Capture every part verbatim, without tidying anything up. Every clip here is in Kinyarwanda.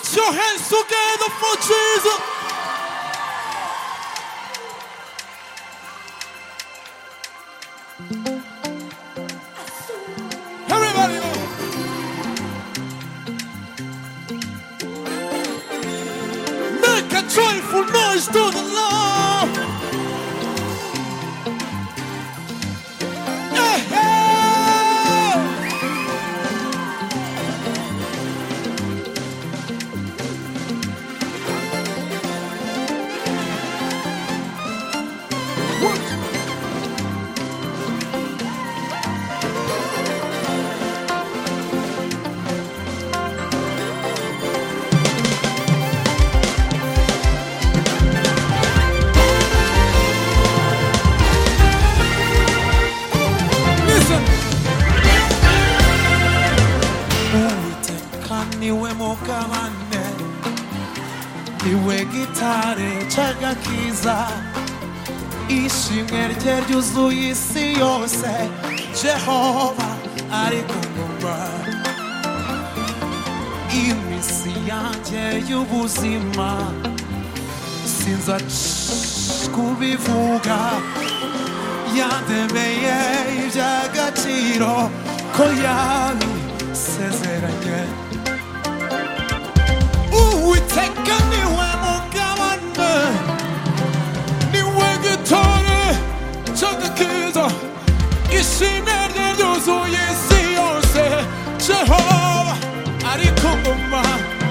Put your hands together for Jesus. Everybody know. Make a joyful noise to the Lord. Yeah, yeah. What? Niwe mugabane, niwe gitare c'agakiza, ishimwe rye ryuzuye isi yose, Jehova ari ku ngoma. Iminsi yanjye y'ubuzima sinza kubivuga, yandemeye iby'agaciro ko yabisezeranye. Uiteka niwe mugabane, niwe gitare c'agakiza, ishimwe rye ryuzuye isi yose, Jehova ari ku ngoma.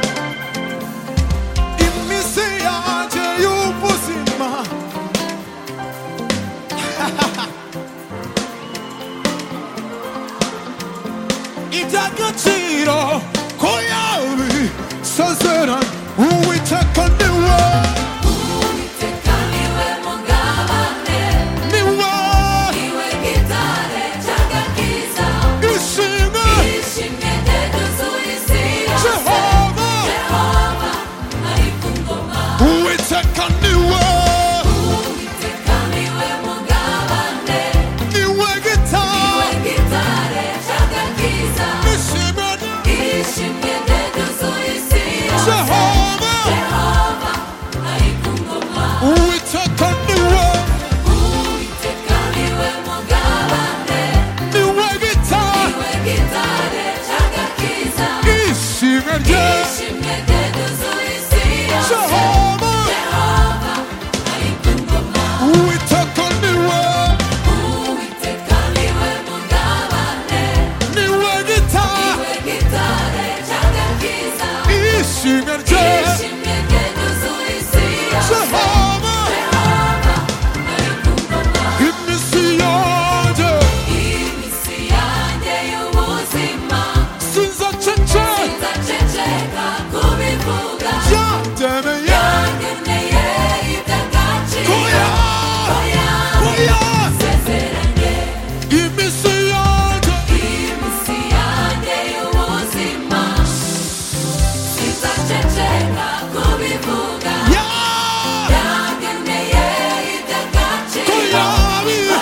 Iminsi yanjye y'ubuzima iby'agaciro ko yabisezeranye. Uiteka niwe, Uiteka niwe mugabane, niwe, niwe gitare c'agakiza, ishimwe, ishimwe rye ryuzuye isi yose, Jehova, Jehova ari ku ngoma. Uiteka niwe, Uiteka niwe mugabane, niwe gitare, niwe gitare c'agakiza, ishimwe, ishimwe rye ryuzuye isi yose, Jehova, Jehova ari ku ngoma. Uiteka niwe, Uiteka niwe mugabane, niwe gitare, niwe gitare c'agakiza, ishimwe rye, ishimwe rye ryuzuye isi yose, Jehova, Jehova ari ku ngoma. Uiteka niwe, Uiteka niwe mugabane, niwe gitare, niwe gitare c'agakiza, ishimwe rye, ishimwe rye ryuzuye isi yose, Jehova, Jehova ari ku ngoma. iminsi yanjye Iminsi yanjye y'ubuzima sinzacece, sinzaceceka kubivuga, yandemeye yangeneye iby'agaciro Koya, ko koya, yabisezeranye. iminsi yanjye Iminsi yanjye y'ubuzima sinzaceceka kubivuga, ya, yangeneye iby'agaciro koya, ko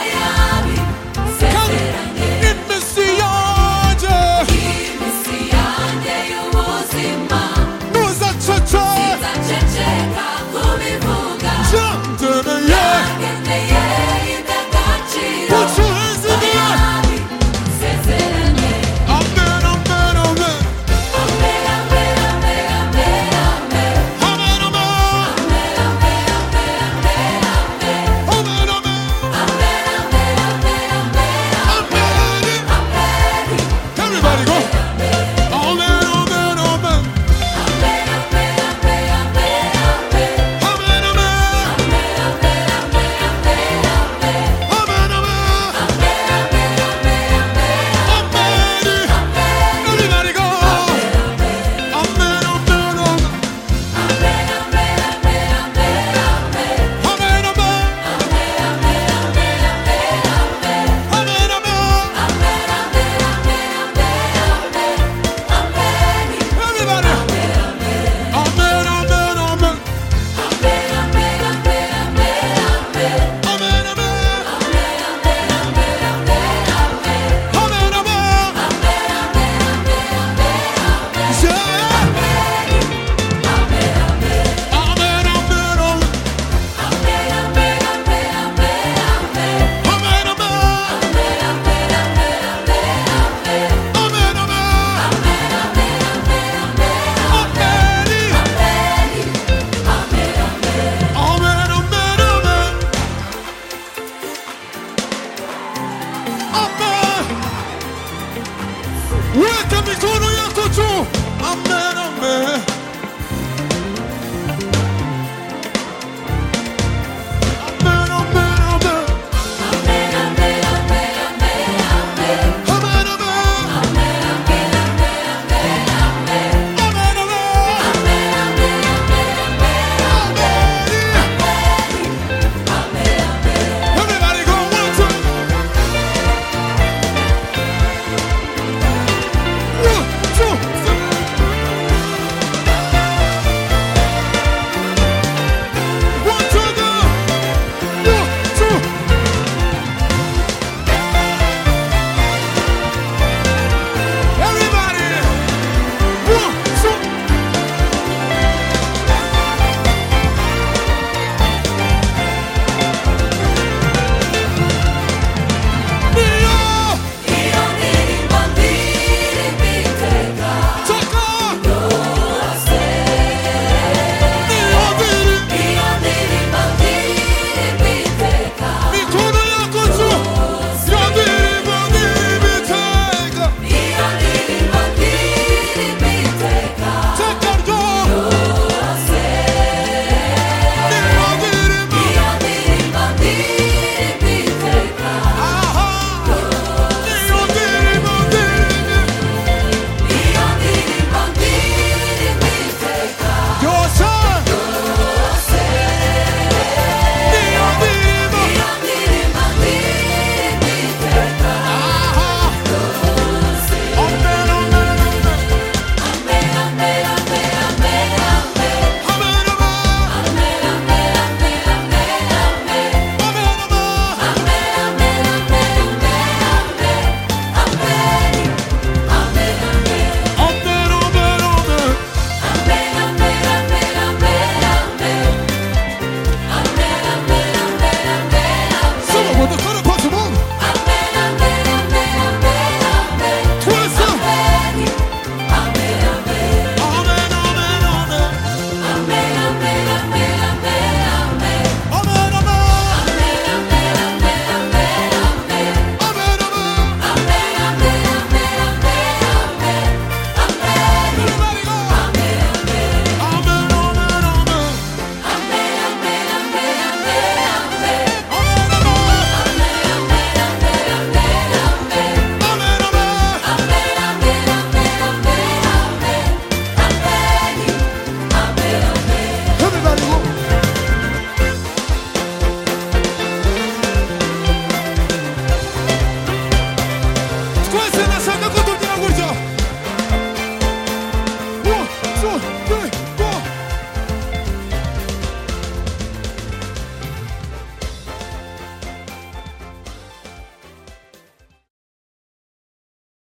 yabisezeranye. iminsi yanjye Iminsi yanjye y'ubuzima